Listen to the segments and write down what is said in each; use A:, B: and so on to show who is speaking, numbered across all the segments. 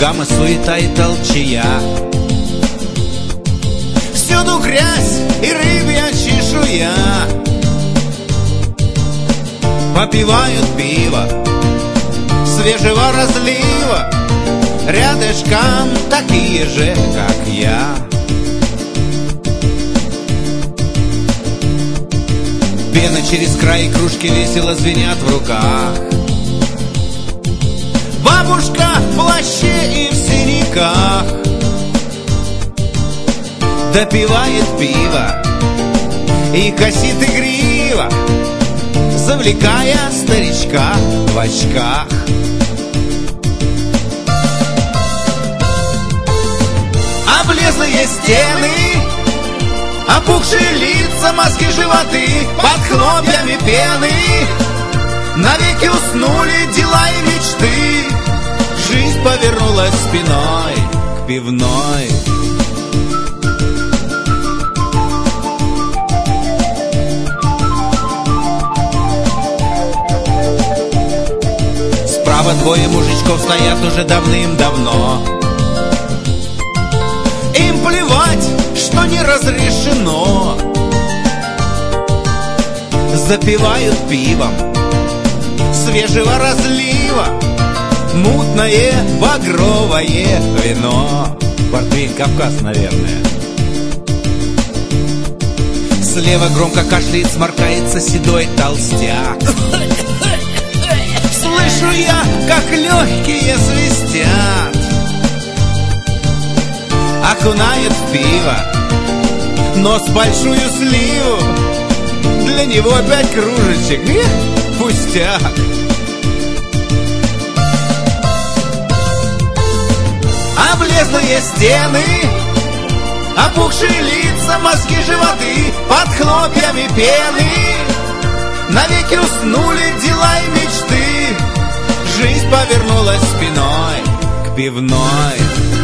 A: гамма, суета и толчая. Всюду грязь и рыбья чешуя. Попивают пиво свежего разлива, рядышком такие же, как я. Пена через край, кружки весело звенят в руках. Бабушка в плаще и в синяках допивает пиво и косит игриво, завлекая старичка в очках. Облезлые стены, опухшие лица, маски, животы под хлопьями пены. Навеки уснули дела и мечты. Жизнь повернулась спиной к пивной. Справа двое мужичков стоят уже давным-давно. Им плевать, что не разрешено. Запивают пивом свежего разлива мутное багровое вино. Портвейн Кавказ, наверное. Слева громко кашляет, сморкается седой толстяк. Слышу я, как легкие свистят. Окунает в пиво нос большую сливу. Для него 5 кружечек, пустяк. Облезлые стены, опухшие лица, маски, животы под хлопьями пены. Навеки уснули дела и мечты. Жизнь повернулась спиной к пивной.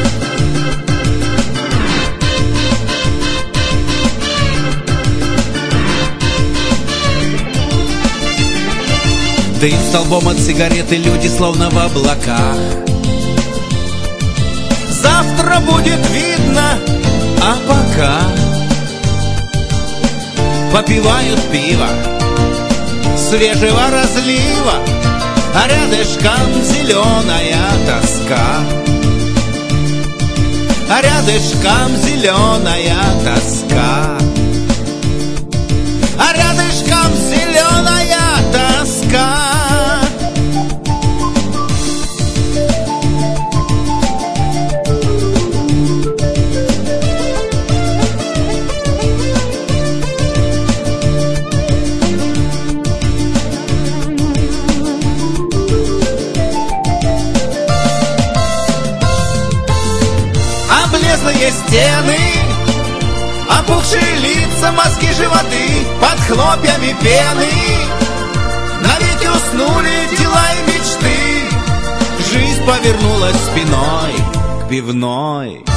A: Дым столбом от сигареты, люди словно в облаках. Завтра будет видно, а пока попивают пиво свежего разлива, а рядышком зеленая тоска. А рядышком зеленая тоска. А рядышком зеленая тоска. Облезлые стены, опухшие лица, маски, животы под хлопьями пены. Навеки уснули дела и мечты. Жизнь повернулась спиной к пивной.